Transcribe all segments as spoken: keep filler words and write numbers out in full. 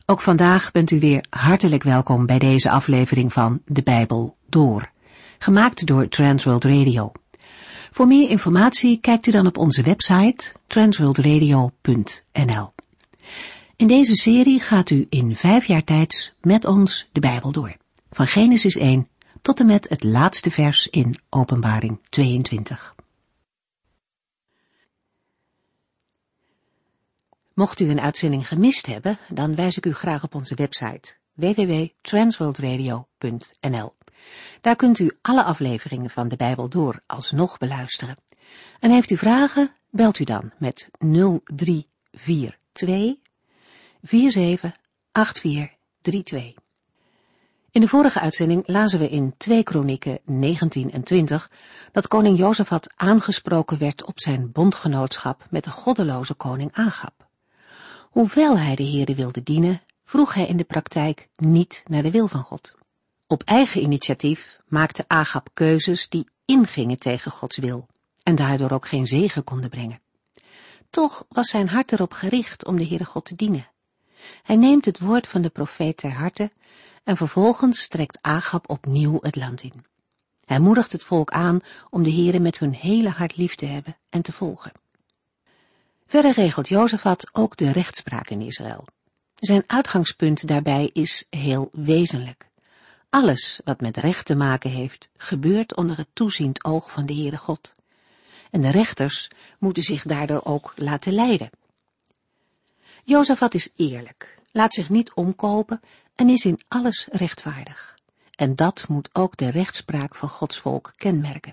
Ook vandaag bent u weer hartelijk welkom bij deze aflevering van De Bijbel Door, gemaakt door Transworld Radio. Voor meer informatie kijkt u dan op onze website transworld radio punt n l. In deze serie gaat u in vijf jaar tijd met ons de Bijbel door, van Genesis één tot en met het laatste vers in Openbaring tweeëntwintig. Mocht u een uitzending gemist hebben, dan wijs ik u graag op onze website w w w punt transworld radio punt n l. Daar kunt u alle afleveringen van de Bijbel Door alsnog beluisteren. En heeft u vragen, belt u dan met nul drie vier twee vier zeven acht vier drie twee. In de vorige uitzending lazen we in twee Kronieken negentien en twintig dat koning Jozefat aangesproken werd op zijn bondgenootschap met de goddeloze koning Agab. Hoewel hij de Heere wilde dienen, vroeg hij in de praktijk niet naar de wil van God. Op eigen initiatief maakte Agab keuzes die ingingen tegen Gods wil en daardoor ook geen zegen konden brengen. Toch was zijn hart erop gericht om de Heere God te dienen. Hij neemt het woord van de profeet ter harte en vervolgens trekt Agab opnieuw het land in. Hij moedigt het volk aan om de Heere met hun hele hart lief te hebben en te volgen. Verder regelt Jozefat ook de rechtspraak in Israël. Zijn uitgangspunt daarbij is heel wezenlijk. Alles wat met recht te maken heeft, gebeurt onder het toeziend oog van de Heere God. En de rechters moeten zich daardoor ook laten leiden. Jozefat is eerlijk, laat zich niet omkopen en is in alles rechtvaardig. En dat moet ook de rechtspraak van Gods volk kenmerken.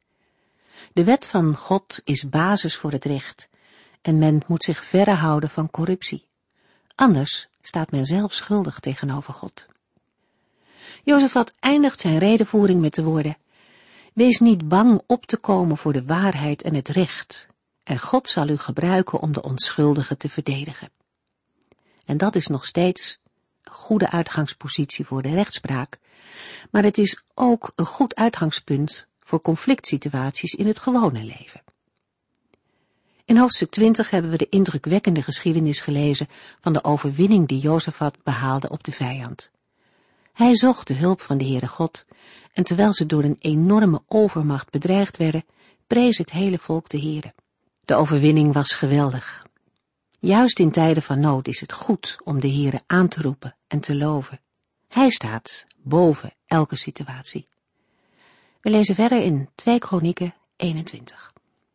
De wet van God is basis voor het recht en men moet zich verre houden van corruptie. Anders staat men zelf schuldig tegenover God. Jozefat eindigt zijn redevoering met de woorden: wees niet bang op te komen voor de waarheid en het recht, en God zal u gebruiken om de onschuldigen te verdedigen. En dat is nog steeds een goede uitgangspositie voor de rechtspraak, maar het is ook een goed uitgangspunt voor conflictsituaties in het gewone leven. In hoofdstuk twintig hebben we de indrukwekkende geschiedenis gelezen van de overwinning die Jozefat behaalde op de vijand. Hij zocht de hulp van de Heere God, en terwijl ze door een enorme overmacht bedreigd werden, prees het hele volk de Heere. De overwinning was geweldig. Juist in tijden van nood is het goed om de Heere aan te roepen en te loven. Hij staat boven elke situatie. We lezen verder in twee Kronieken eenentwintig.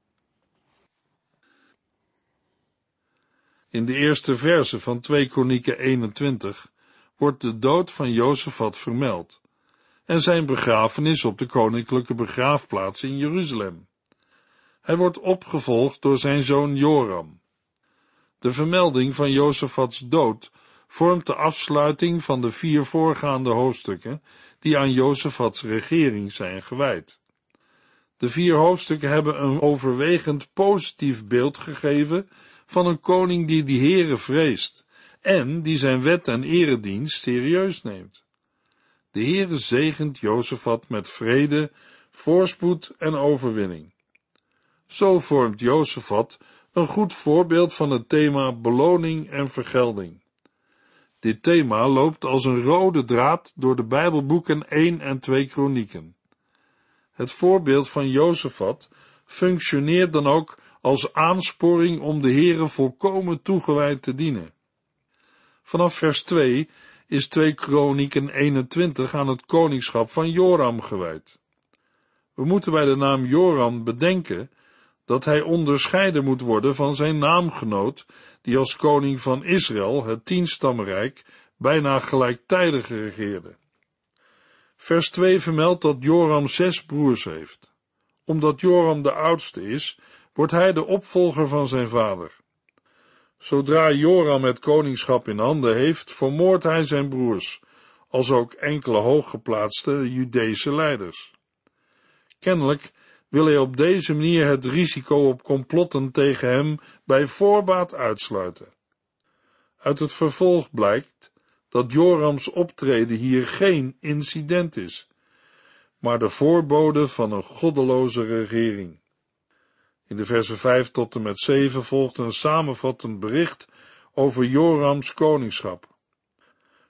In de eerste verse van twee Kronieken eenentwintig wordt de dood van Jozefat vermeld en zijn begrafenis op de koninklijke begraafplaats in Jeruzalem. Hij wordt opgevolgd door zijn zoon Joram. De vermelding van Jozefats dood vormt de afsluiting van de vier voorgaande hoofdstukken die aan Jozefats regering zijn gewijd. De vier hoofdstukken hebben een overwegend positief beeld gegeven van een koning die de Heere vreest en die zijn wet en eredienst serieus neemt. De Heere zegent Jozefat met vrede, voorspoed en overwinning. Zo vormt Jozefat een goed voorbeeld van het thema beloning en vergelding. Dit thema loopt als een rode draad door de Bijbelboeken één en twee Kronieken. Het voorbeeld van Jozefat functioneert dan ook als aansporing om de Heere volkomen toegewijd te dienen. Vanaf vers twee is twee Kronieken eenentwintig aan het koningschap van Joram gewijd. We moeten bij de naam Joram bedenken dat hij onderscheiden moet worden van zijn naamgenoot, die als koning van Israël, het tienstammenrijk, bijna gelijktijdig regeerde. Vers twee vermeldt dat Joram zes broers heeft. Omdat Joram de oudste is, wordt hij de opvolger van zijn vader. Zodra Joram het koningschap in handen heeft, vermoordt hij zijn broers, als ook enkele hooggeplaatste Judese leiders. Kennelijk wil hij op deze manier het risico op complotten tegen hem bij voorbaat uitsluiten. Uit het vervolg blijkt dat Jorams optreden hier geen incident is, maar de voorbode van een goddeloze regering. In de versen vijf tot en met zeven volgt een samenvattend bericht over Jorams koningschap.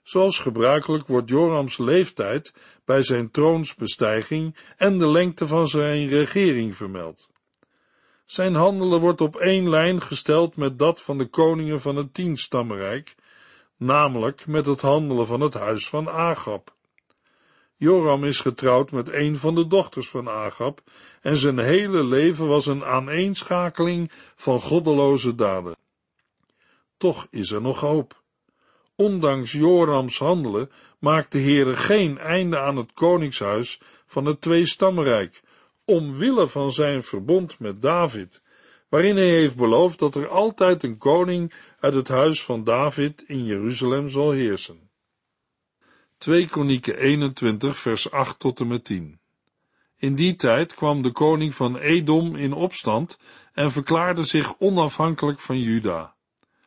Zoals gebruikelijk wordt Jorams leeftijd bij zijn troonsbestijging en de lengte van zijn regering vermeld. Zijn handelen wordt op één lijn gesteld met dat van de koningen van het tienstammenrijk, namelijk met het handelen van het huis van Agab. Joram is getrouwd met een van de dochters van Agab en zijn hele leven was een aaneenschakeling van goddeloze daden. Toch is er nog hoop. Ondanks Jorams handelen maakt de Heere geen einde aan het koningshuis van het tweestammenrijk, omwille van zijn verbond met David, waarin hij heeft beloofd dat er altijd een koning uit het huis van David in Jeruzalem zal heersen. twee Kronieken eenentwintig vers acht tot en met tien. In die tijd kwam de koning van Edom in opstand en verklaarde zich onafhankelijk van Juda.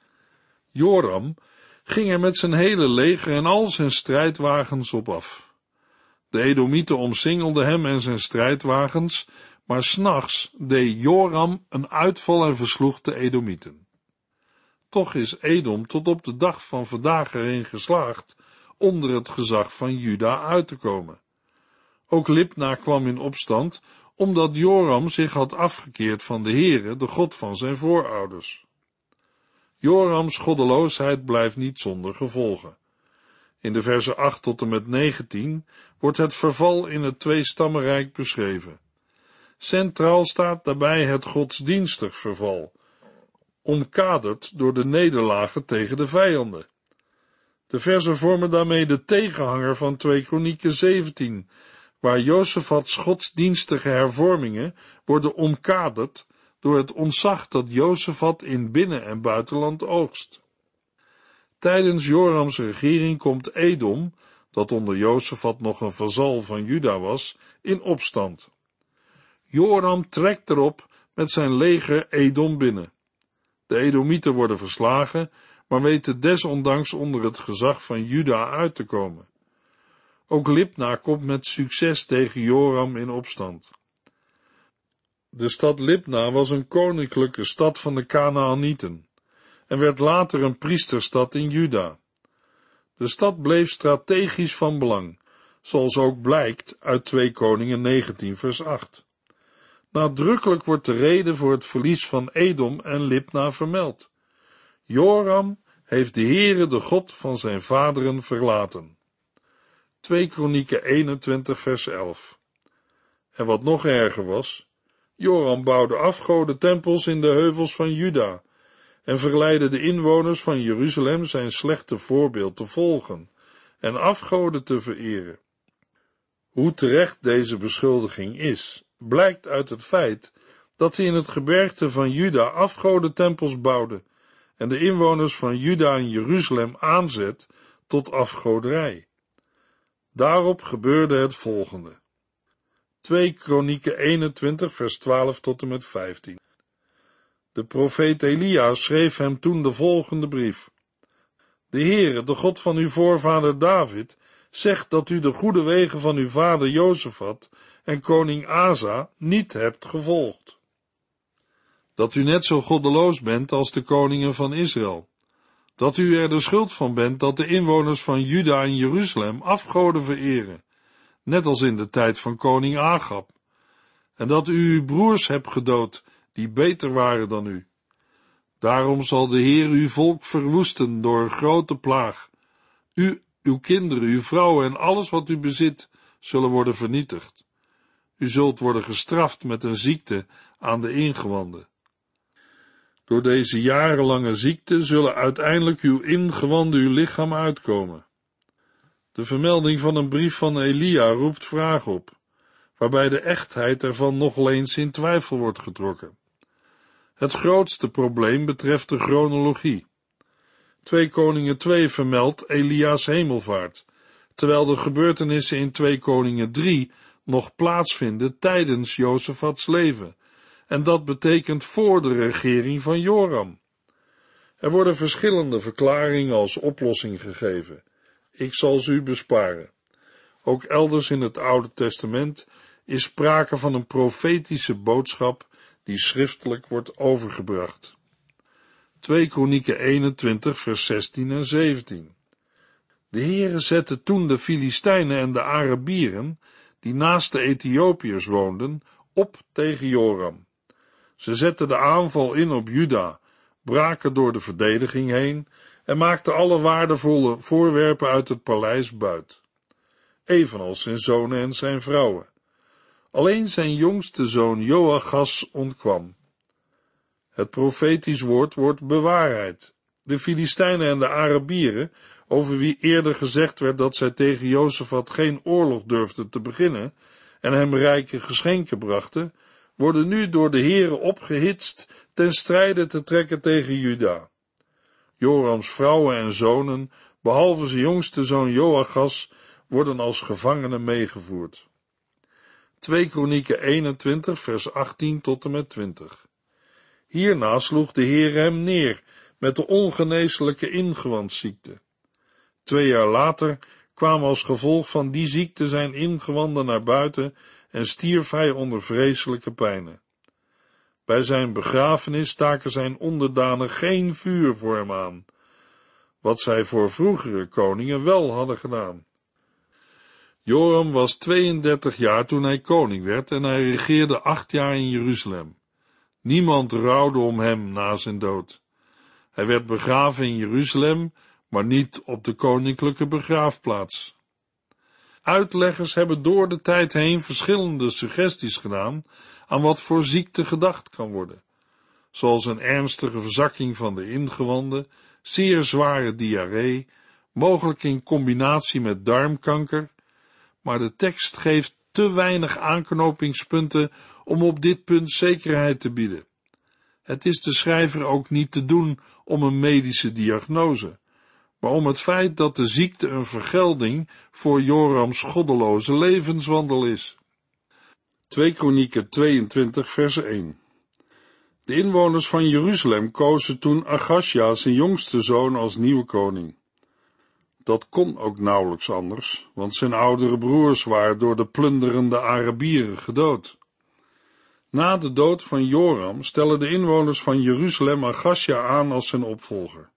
Joram ging er met zijn hele leger en al zijn strijdwagens op af. De Edomieten omsingelden hem en zijn strijdwagens, maar 's nachts deed Joram een uitval en versloeg de Edomieten. Toch is Edom tot op de dag van vandaag erin geslaagd onder het gezag van Juda uit te komen. Ook Libna kwam in opstand, omdat Joram zich had afgekeerd van de Heere, de God van zijn voorouders. Jorams goddeloosheid blijft niet zonder gevolgen. In de versen acht tot en met negentien wordt het verval in het tweestammenrijk beschreven. Centraal staat daarbij het godsdienstig verval, omkaderd door de nederlagen tegen de vijanden. De versen vormen daarmee de tegenhanger van twee Kronieken zeventien, waar Josafats godsdienstige hervormingen worden omkaderd door het ontzag dat Josafat in binnen- en buitenland oogst. Tijdens Jorams regering komt Edom, dat onder Josafat nog een vazal van Juda was, in opstand. Joram trekt erop met zijn leger Edom binnen. De Edomieten worden verslagen, maar weten desondanks onder het gezag van Juda uit te komen. Ook Libna komt met succes tegen Joram in opstand. De stad Libna was een koninklijke stad van de Kanaanieten en werd later een priesterstad in Juda. De stad bleef strategisch van belang, zoals ook blijkt uit twee Koningen negentien vers acht. Nadrukkelijk wordt de reden voor het verlies van Edom en Libna vermeld. Joram heeft de Heere, de God van zijn vaderen, verlaten. twee Kronieken eenentwintig vers elf. En wat nog erger was, Joram bouwde afgodentempels in de heuvels van Juda en verleidde de inwoners van Jeruzalem zijn slechte voorbeeld te volgen en afgoden te vereren. Hoe terecht deze beschuldiging is, blijkt uit het feit dat hij in het gebergte van Juda afgodentempels bouwde en de inwoners van Juda en Jeruzalem aanzet tot afgoderij. Daarop gebeurde het volgende. twee Kronieken eenentwintig vers twaalf tot en met vijftien. De profeet Elia schreef hem toen de volgende brief. De Heere, de God van uw voorvader David, zegt dat u de goede wegen van uw vader Josafat en koning Asa niet hebt gevolgd. Dat u net zo goddeloos bent als de koningen van Israël. Dat u er de schuld van bent dat de inwoners van Juda en Jeruzalem afgoden vereren, net als in de tijd van koning Agab. En dat u uw broers hebt gedood, die beter waren dan u. Daarom zal de Heer uw volk verwoesten door een grote plaag. U, uw kinderen, uw vrouwen en alles wat u bezit, zullen worden vernietigd. U zult worden gestraft met een ziekte aan de ingewanden. Door deze jarenlange ziekte zullen uiteindelijk uw ingewanden uw lichaam uitkomen. De vermelding van een brief van Elia roept vraag op, waarbij de echtheid ervan nog eens in twijfel wordt getrokken. Het grootste probleem betreft de chronologie. twee Koningen twee vermeldt Elia's hemelvaart, terwijl de gebeurtenissen in twee Koningen drie nog plaatsvinden tijdens Josafats leven, en dat betekent voor de regering van Joram. Er worden verschillende verklaringen als oplossing gegeven. Ik zal ze u besparen. Ook elders in het Oude Testament is sprake van een profetische boodschap die schriftelijk wordt overgebracht. twee Kronieken eenentwintig vers zestien en zeventien. De Heere zette toen de Filistijnen en de Arabieren, die naast de Ethiopiërs woonden, op tegen Joram. Ze zetten de aanval in op Juda, braken door de verdediging heen en maakten alle waardevolle voorwerpen uit het paleis buit, evenals zijn zonen en zijn vrouwen. Alleen zijn jongste zoon Joachas ontkwam. Het profetisch woord wordt bewaarheid. De Filistijnen en de Arabieren, over wie eerder gezegd werd dat zij tegen Jozefat geen oorlog durfden te beginnen en hem rijke geschenken brachten, worden nu door de Heere opgehitst ten strijde te trekken tegen Juda. Jorams vrouwen en zonen, behalve zijn jongste zoon Joachas, worden als gevangenen meegevoerd. twee Kronieken eenentwintig, vers achttien tot en met twintig. Hierna sloeg de Heere hem neer met de ongeneeslijke ingewandsziekte. Twee jaar later kwamen als gevolg van die ziekte zijn ingewanden naar buiten en stierf hij onder vreselijke pijnen. Bij zijn begrafenis staken zijn onderdanen geen vuur voor hem aan, wat zij voor vroegere koningen wel hadden gedaan. Joram was tweeëndertig jaar toen hij koning werd en hij regeerde acht jaar in Jeruzalem. Niemand rouwde om hem na zijn dood. Hij werd begraven in Jeruzalem, maar niet op de koninklijke begraafplaats. Uitleggers hebben door de tijd heen verschillende suggesties gedaan aan wat voor ziekte gedacht kan worden, zoals een ernstige verzakking van de ingewanden, zeer zware diarree, mogelijk in combinatie met darmkanker, maar de tekst geeft te weinig aanknopingspunten om op dit punt zekerheid te bieden. Het is de schrijver ook niet te doen om een medische diagnose, maar om het feit dat de ziekte een vergelding voor Jorams goddeloze levenswandel is. twee Kronieken tweeëntwintig, vers één. De inwoners van Jeruzalem kozen toen Achasja, zijn jongste zoon, als nieuwe koning. Dat kon ook nauwelijks anders, want zijn oudere broers waren door de plunderende Arabieren gedood. Na de dood van Joram stellen de inwoners van Jeruzalem Achasja aan als zijn opvolger.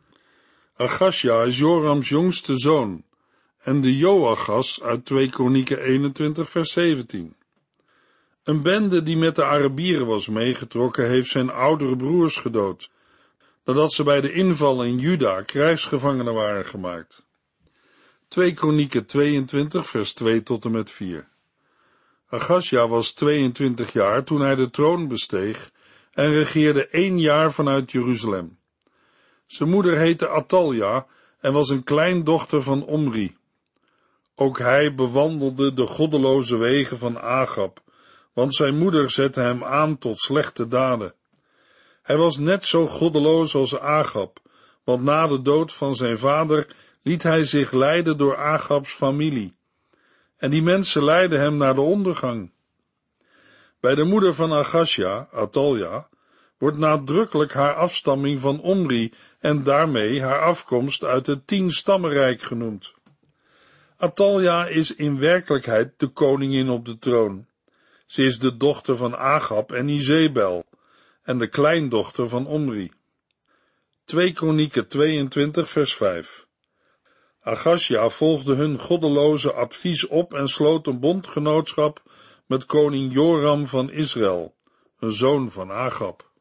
Achasja is Jorams jongste zoon en de Joachas uit twee Kronieken eenentwintig, vers zeventien. Een bende die met de Arabieren was meegetrokken heeft zijn oudere broers gedood, nadat ze bij de inval in Juda krijgsgevangenen waren gemaakt. twee Kronieken tweeëntwintig, vers twee tot en met vier. Achasja was tweeëntwintig jaar toen hij de troon besteeg en regeerde één jaar vanuit Jeruzalem. Zijn moeder heette Atalja en was een kleindochter van Omri. Ook hij bewandelde de goddeloze wegen van Agab, want zijn moeder zette hem aan tot slechte daden. Hij was net zo goddeloos als Agab, want na de dood van zijn vader liet hij zich leiden door Agabs familie. En die mensen leidden hem naar de ondergang. Bij de moeder van Achasja, Atalja, wordt nadrukkelijk haar afstamming van Omri en daarmee haar afkomst uit het tien-stammenrijk genoemd. Atalja is in werkelijkheid de koningin op de troon. Ze is de dochter van Agab en Izebel en de kleindochter van Omri. twee Kronieken tweeëntwintig, vers vijf. Achasja volgde hun goddeloze advies op en sloot een bondgenootschap met koning Joram van Israël, een zoon van Agab.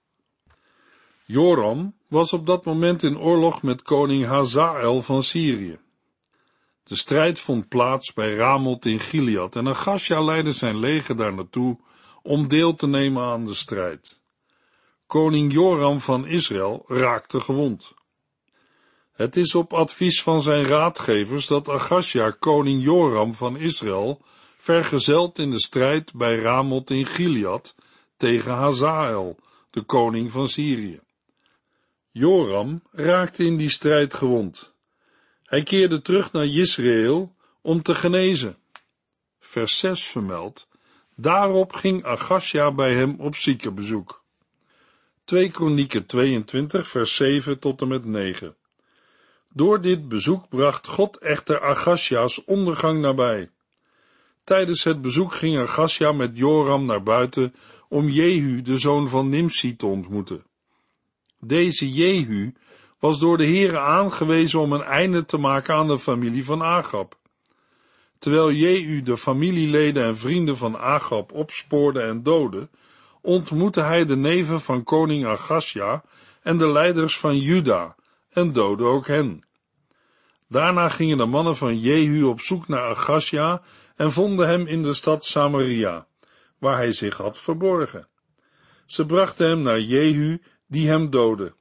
Joram was op dat moment in oorlog met koning Hazael van Syrië. De strijd vond plaats bij Ramoth in Gilead en Achasja leidde zijn leger daar naartoe om deel te nemen aan de strijd. Koning Joram van Israël raakte gewond. Het is op advies van zijn raadgevers dat Achasja koning Joram van Israël vergezelt in de strijd bij Ramoth in Gilead tegen Hazael, de koning van Syrië. Joram raakte in die strijd gewond. Hij keerde terug naar Jezreel om te genezen. Vers zes vermeldt: daarop ging Achasja bij hem op ziekenbezoek. twee Kronieken tweeëntwintig, vers zeven tot en met negen. Door dit bezoek bracht God echter Achasja's ondergang nabij. Tijdens het bezoek ging Achasja met Joram naar buiten om Jehu, de zoon van Nimsi, te ontmoeten. Deze Jehu was door de Heere aangewezen om een einde te maken aan de familie van Agab. Terwijl Jehu de familieleden en vrienden van Agab opspoorde en doodde, ontmoette hij de neven van koning Achasja en de leiders van Juda en doodde ook hen. Daarna gingen de mannen van Jehu op zoek naar Achasja en vonden hem in de stad Samaria, waar hij zich had verborgen. Ze brachten hem naar Jehu, die hem doodde.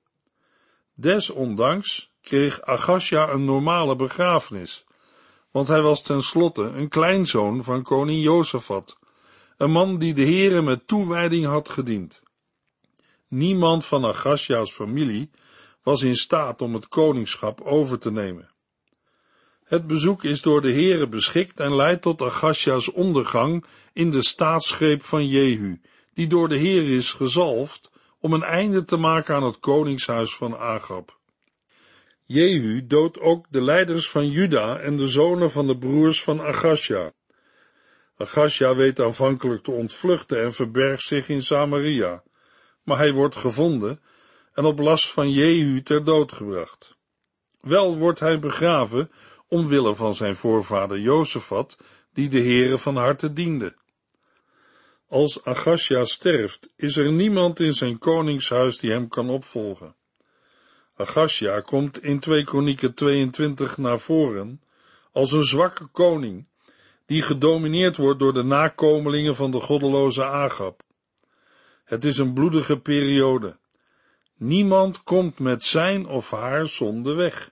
Desondanks kreeg Achasja een normale begrafenis, want hij was tenslotte een kleinzoon van koning Josafat, een man die de Heere met toewijding had gediend. Niemand van Achasja's familie was in staat om het koningschap over te nemen. Het bezoek is door de Heere beschikt en leidt tot Achasja's ondergang in de staatsgreep van Jehu, die door de Heere is gezalfd om een einde te maken aan het koningshuis van Agab. Jehu doodt ook de leiders van Juda en de zonen van de broers van Achasja. Achasja weet aanvankelijk te ontvluchten en verbergt zich in Samaria, maar hij wordt gevonden en op last van Jehu ter dood gebracht. Wel wordt hij begraven omwille van zijn voorvader Josafat, die de Heere van harte diende. Als Achasja sterft, is er niemand in zijn koningshuis die hem kan opvolgen. Achasja komt in twee Kronieken tweeëntwintig naar voren als een zwakke koning, die gedomineerd wordt door de nakomelingen van de goddeloze Agab. Het is een bloedige periode. Niemand komt met zijn of haar zonde weg.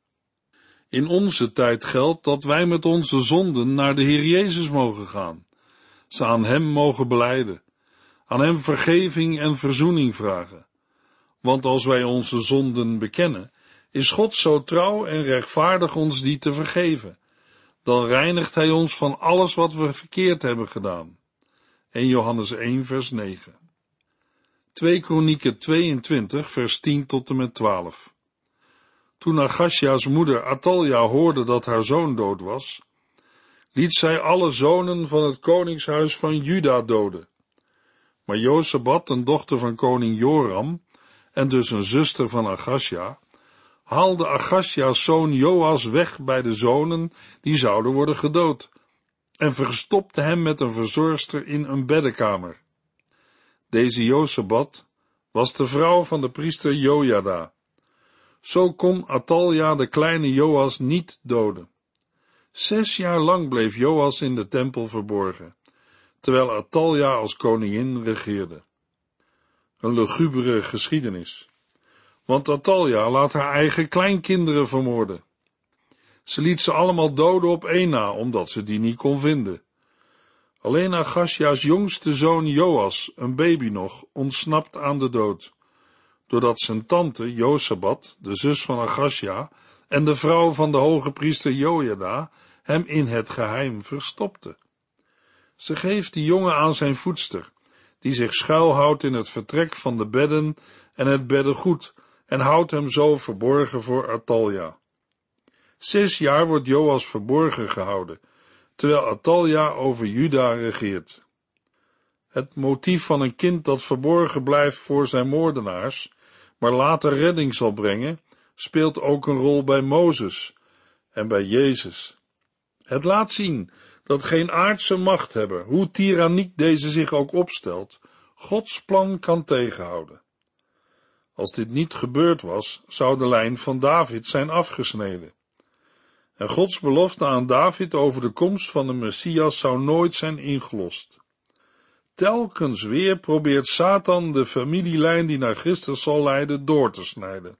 In onze tijd geldt dat wij met onze zonden naar de Heer Jezus mogen gaan, ze aan hem mogen belijden, aan hem vergeving en verzoening vragen. Want als wij onze zonden bekennen, is God zo trouw en rechtvaardig ons die te vergeven. Dan reinigt hij ons van alles wat we verkeerd hebben gedaan. Eerste Johannes één vers negen. twee Kronieken tweeëntwintig vers tien tot en met twaalf. Toen Achasja's moeder Atalja hoorde dat haar zoon dood was, liet zij alle zonen van het koningshuis van Juda doden. Maar Josabat, een dochter van koning Joram, en dus een zuster van Achasja, haalde Achasja's zoon Joas weg bij de zonen die zouden worden gedood, en verstopte hem met een verzorgster in een beddenkamer. Deze Josabat was de vrouw van de priester Jojada. Zo kon Atalja de kleine Joas niet doden. Zes jaar lang bleef Joas in de tempel verborgen, terwijl Atalja als koningin regeerde. Een lugubere geschiedenis, want Atalja laat haar eigen kleinkinderen vermoorden. Ze liet ze allemaal doden op één na, omdat ze die niet kon vinden. Alleen Achasja's jongste zoon Joas, een baby nog, ontsnapt aan de dood, doordat zijn tante Josabat, de zus van Achasja, en de vrouw van de hoge priester Jojada hem in het geheim verstopte. Ze geeft die jongen aan zijn voedster, die zich schuilhoudt in het vertrek van de bedden en het beddengoed, en houdt hem zo verborgen voor Atalja. Zes jaar wordt Joas verborgen gehouden, terwijl Atalja over Juda regeert. Het motief van een kind dat verborgen blijft voor zijn moordenaars, maar later redding zal brengen, speelt ook een rol bij Mozes en bij Jezus. Het laat zien dat geen aardse machthebber, hoe tiranniek deze zich ook opstelt, Gods plan kan tegenhouden. Als dit niet gebeurd was, zou de lijn van David zijn afgesneden. En Gods belofte aan David over de komst van de Messias zou nooit zijn ingelost. Telkens weer probeert Satan de familielijn die naar Christus zal leiden door te snijden.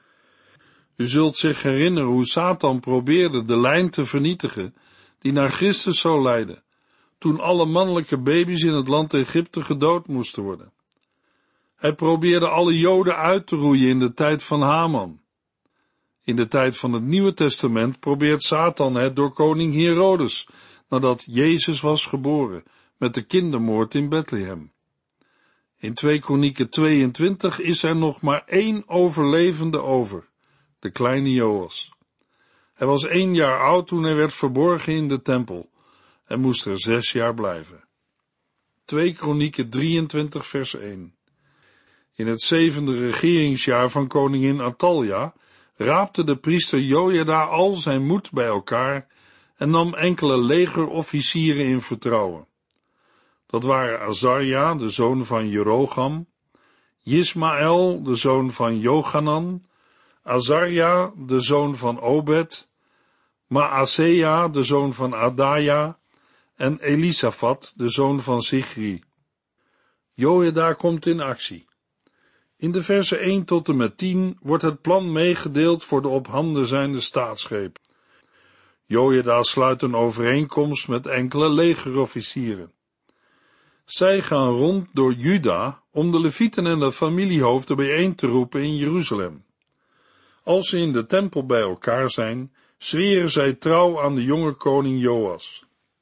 U zult zich herinneren hoe Satan probeerde de lijn te vernietigen die naar Christus zou leiden, toen alle mannelijke baby's in het land Egypte gedood moesten worden. Hij probeerde alle Joden uit te roeien in de tijd van Haman. In de tijd van het Nieuwe Testament probeert Satan het door koning Herodes, nadat Jezus was geboren, met de kindermoord in Bethlehem. In twee Kronieken tweeëntwintig is er nog maar één overlevende over, de kleine Joas. Hij was één jaar oud toen hij werd verborgen in de tempel en moest er zes jaar blijven. twee Kronieken drieëntwintig vers één. In het zevende regeringsjaar van koningin Athalja raapte de priester Jojada al zijn moed bij elkaar en nam enkele legerofficieren in vertrouwen. Dat waren Azarja, de zoon van Jerocham, Jismael, de zoon van Jochanan, Azarja, de zoon van Obed, Maasea, de zoon van Adaja, en Elisafat, de zoon van Zichri. Jojada komt in actie. In de versen één tot en met tien wordt het plan meegedeeld voor de op handen zijnde staatsgreep. Jojada sluit een overeenkomst met enkele legerofficieren. Zij gaan rond door Juda om de levieten en de familiehoofden bijeen te roepen in Jeruzalem. Als ze in de tempel bij elkaar zijn, zweren zij trouw aan de jonge koning Joas.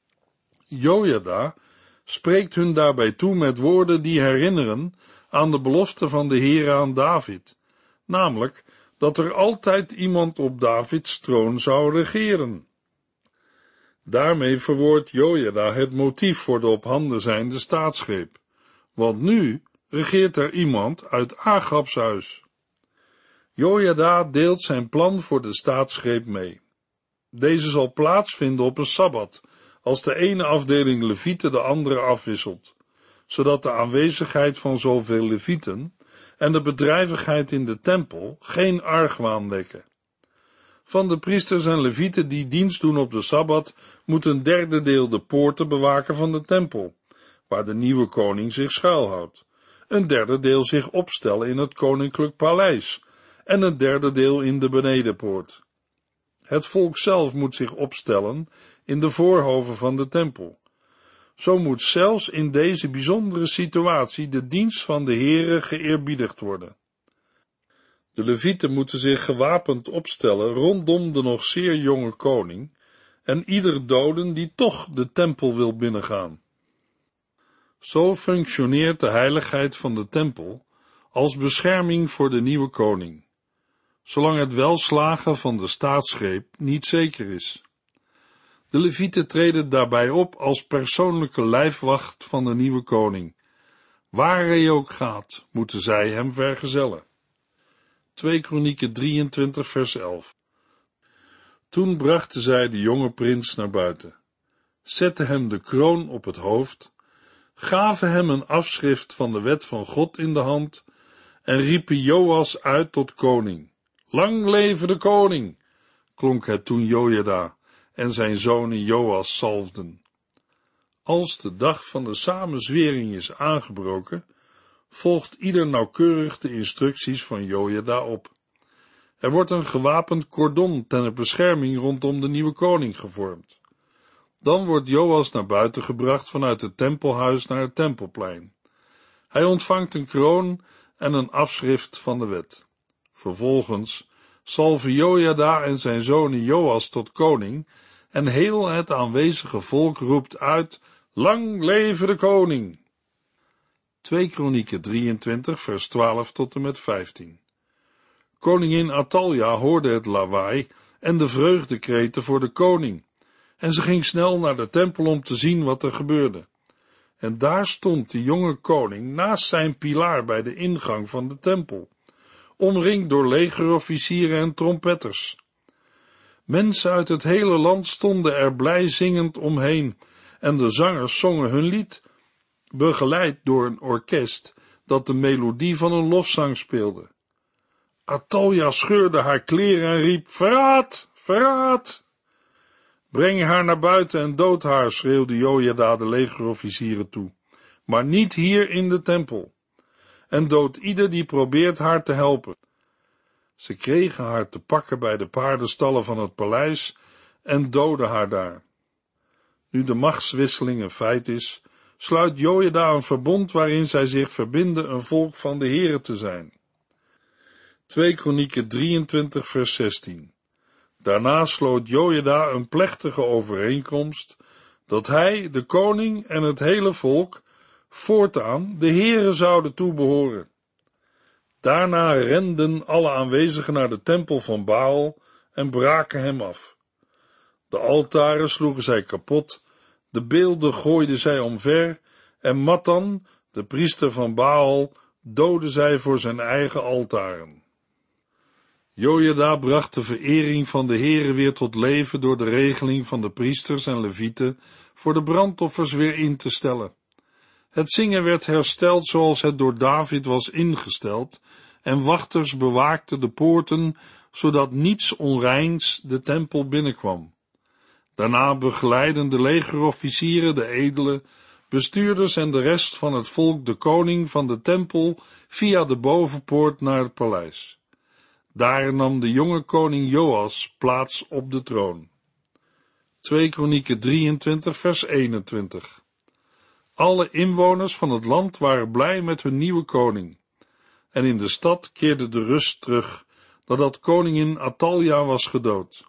Jojada spreekt hun daarbij toe met woorden die herinneren aan de belofte van de Heere aan David, namelijk dat er altijd iemand op Davids troon zou regeren. Daarmee verwoordt Jojada het motief voor de op handen zijnde staatsgreep, want nu regeert er iemand uit Agabs huis. Jojada deelt zijn plan voor de staatsgreep mee. Deze zal plaatsvinden op een sabbat, als de ene afdeling levieten de andere afwisselt, zodat de aanwezigheid van zoveel levieten en de bedrijvigheid in de tempel geen argwaan wekken. Van de priesters en levieten die dienst doen op de sabbat, moet een derde deel de poorten bewaken van de tempel, waar de nieuwe koning zich schuilhoudt, een derde deel zich opstellen in het koninklijk paleis en een derde deel in de benedenpoort. Het volk zelf moet zich opstellen in de voorhoven van de tempel. Zo moet zelfs in deze bijzondere situatie de dienst van de Heere geëerbiedigd worden. De levieten moeten zich gewapend opstellen rondom de nog zeer jonge koning en ieder doden die toch de tempel wil binnengaan. Zo functioneert de heiligheid van de tempel als bescherming voor de nieuwe koning, zolang het welslagen van de staatsgreep niet zeker is. De levieten treden daarbij op als persoonlijke lijfwacht van de nieuwe koning. Waar hij ook gaat, moeten zij hem vergezellen. twee Kronieken drieëntwintig vers elf. Toen brachten zij de jonge prins naar buiten, zetten hem de kroon op het hoofd, gaven hem een afschrift van de wet van God in de hand en riepen Joas uit tot koning. Lang leve de koning, klonk het toen Jojada en zijn zonen Joas zalfden. Als de dag van de samenzwering is aangebroken, volgt ieder nauwkeurig de instructies van Jojada op. Er wordt een gewapend cordon ten bescherming rondom de nieuwe koning gevormd. Dan wordt Joas naar buiten gebracht vanuit het tempelhuis naar het tempelplein. Hij ontvangt een kroon en een afschrift van de wet. Vervolgens zalven Jojada en zijn zonen Joas tot koning en heel het aanwezige volk roept uit: Lang leve de koning! twee Kronieken drieëntwintig vers twaalf tot en met vijftien. Koningin Athalja hoorde het lawaai en de vreugdekreten voor de koning, en ze ging snel naar de tempel om te zien wat er gebeurde. En daar stond de jonge koning naast zijn pilaar bij de ingang van de tempel, omringd door legerofficieren en trompetters. Mensen uit het hele land stonden er blij zingend omheen, en de zangers zongen hun lied, begeleid door een orkest dat de melodie van een lofzang speelde. Athalja scheurde haar kleren en riep: Verraad, verraad! Breng haar naar buiten en dood haar, schreeuwde Jojada de legerofficieren toe, maar niet hier in de tempel. En dood ieder die probeert haar te helpen. Ze kregen haar te pakken bij de paardenstallen van het paleis en doodden haar daar. Nu de machtswisseling een feit is, sluit Jojada een verbond waarin zij zich verbinden een volk van de Heere te zijn. twee Kronieken drieëntwintig vers zestien. Daarna sloot Jojada een plechtige overeenkomst dat hij, de koning en het hele volk voortaan de Heere zouden toebehoren. Daarna renden alle aanwezigen naar de tempel van Baal en braken hem af. De altaren sloegen zij kapot, de beelden gooiden zij omver en Mattan, de priester van Baal, doodde zij voor zijn eigen altaren. Jojada bracht de verering van de Heere weer tot leven door de regeling van de priesters en levieten voor de brandoffers weer in te stellen. Het zingen werd hersteld zoals het door David was ingesteld, en wachters bewaakten de poorten, zodat niets onreins de tempel binnenkwam. Daarna begeleidden de legerofficieren, de edelen, bestuurders en de rest van het volk de koning van de tempel via de bovenpoort naar het paleis. Daar nam de jonge koning Joas plaats op de troon. twee Kronieken drieëntwintig vers eenentwintig. Alle inwoners van het land waren blij met hun nieuwe koning. En in de stad keerde de rust terug, nadat koningin Athalja was gedood.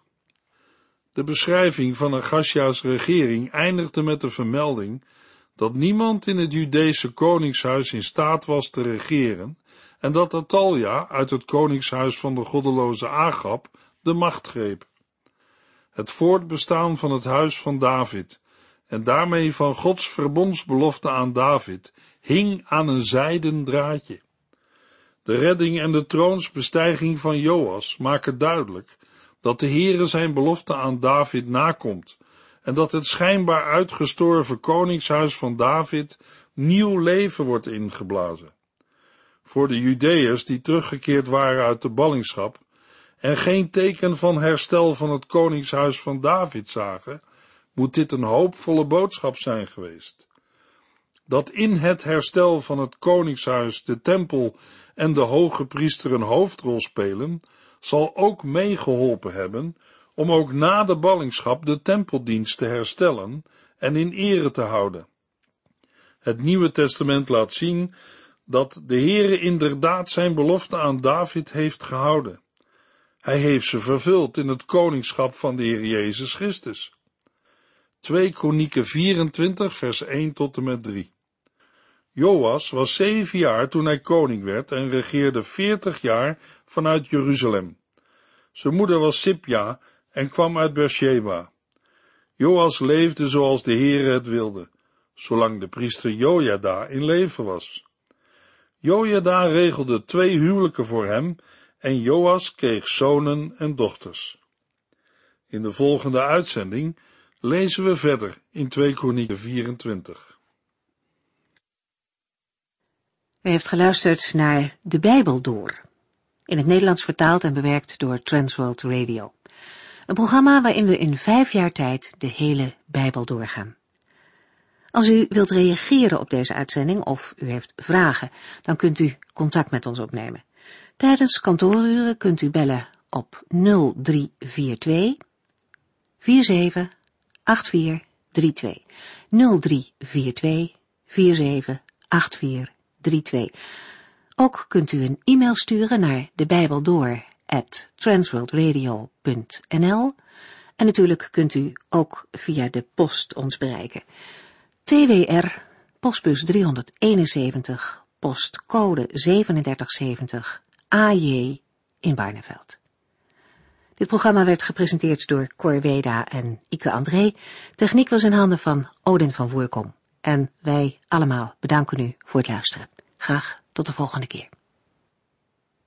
De beschrijving van Agasja's regering eindigde met de vermelding dat niemand in het Judeese koningshuis in staat was te regeren en dat Athalja uit het koningshuis van de goddeloze Agab de macht greep. Het voortbestaan van het huis van David en daarmee van Gods verbondsbelofte aan David hing aan een zijden draadje. De redding en de troonsbestijging van Joas maken duidelijk dat de Heere zijn belofte aan David nakomt en dat het schijnbaar uitgestorven koningshuis van David nieuw leven wordt ingeblazen. Voor de Judeërs die teruggekeerd waren uit de ballingschap en geen teken van herstel van het koningshuis van David zagen, moet dit een hoopvolle boodschap zijn geweest. Dat in het herstel van het koningshuis de tempel en de hoge priester een hoofdrol spelen, zal ook meegeholpen hebben om ook na de ballingschap de tempeldienst te herstellen en in ere te houden. Het Nieuwe Testament laat zien dat de Heere inderdaad zijn belofte aan David heeft gehouden. Hij heeft ze vervuld in het koningschap van de Heer Jezus Christus. twee Kronieken vierentwintig vers één tot en met drie. Joas was zeven jaar toen hij koning werd en regeerde veertig jaar vanuit Jeruzalem. Zijn moeder was Sipja en kwam uit Beersheba. Joas leefde zoals de Heere het wilde, zolang de priester Jojada in leven was. Jojada regelde twee huwelijken voor hem en Joas kreeg zonen en dochters. In de volgende uitzending lezen we verder in twee Kronieken vierentwintig. U heeft geluisterd naar De Bijbel Door, in het Nederlands vertaald en bewerkt door Transworld Radio. Een programma waarin we in vijf jaar tijd de hele Bijbel doorgaan. Als u wilt reageren op deze uitzending of u heeft vragen, dan kunt u contact met ons opnemen. Tijdens kantooruren kunt u bellen op nul drie vier twee vier zeven acht vier drie twee. nul drie vier twee vier zeven acht vier drie twee. Ook kunt u een e-mail sturen naar debijbeldoor at transworldradio punt n l en natuurlijk kunt u ook via de post ons bereiken. T W R, postbus driehonderdeenenzeventig, postcode zevenendertig zeventig, A J in Barneveld. Dit programma werd gepresenteerd door Cor Weda en Ike André. Techniek was in handen van Odin van Woerkom. En wij allemaal bedanken u voor het luisteren. Graag tot de volgende keer.